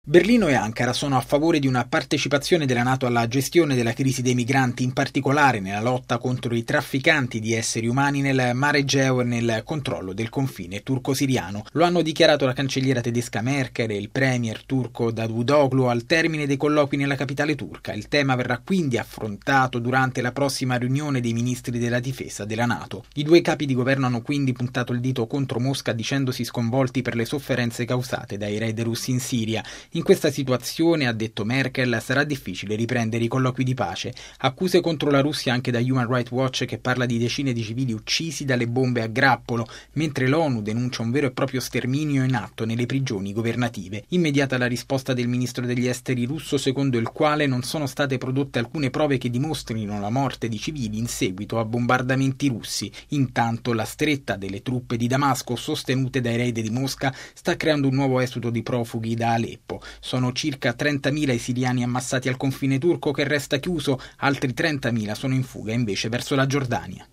Berlino e Ankara sono a favore di una partecipazione della NATO alla gestione della crisi dei migranti, in particolare nella lotta contro i trafficanti di esseri umani nel Mar Egeo e nel controllo del confine turco-siriano. Lo hanno dichiarato la cancelliera tedesca Merkel e il premier turco Davutoglu al termine dei colloqui nella capitale turca. Il tema verrà quindi affrontato durante la prossima riunione dei ministri della difesa della NATO. I due capi di governo hanno quindi puntato il dito contro Mosca dicendosi sconvolti per le sofferenze causate dai raid russi in Siria. In questa situazione, ha detto Merkel, sarà difficile riprendere i colloqui di pace. Accuse contro la Russia anche da Human Rights Watch, che parla di decine di civili uccisi dalle bombe a grappolo, mentre l'ONU denuncia un vero e proprio sterminio in atto nelle prigioni governative. Immediata la risposta del ministro degli esteri russo, secondo il quale non sono state prodotte alcune prove che dimostrino la morte di civili in seguito a bombardamenti russi. Intanto la stretta delle truppe di Damasco, sostenute dai raid di Mosca, sta creando un nuovo esodo di profughi da Aleppo. Sono circa 30.000 i siriani ammassati al confine turco, che resta chiuso, altri 30.000 sono in fuga invece verso la Giordania.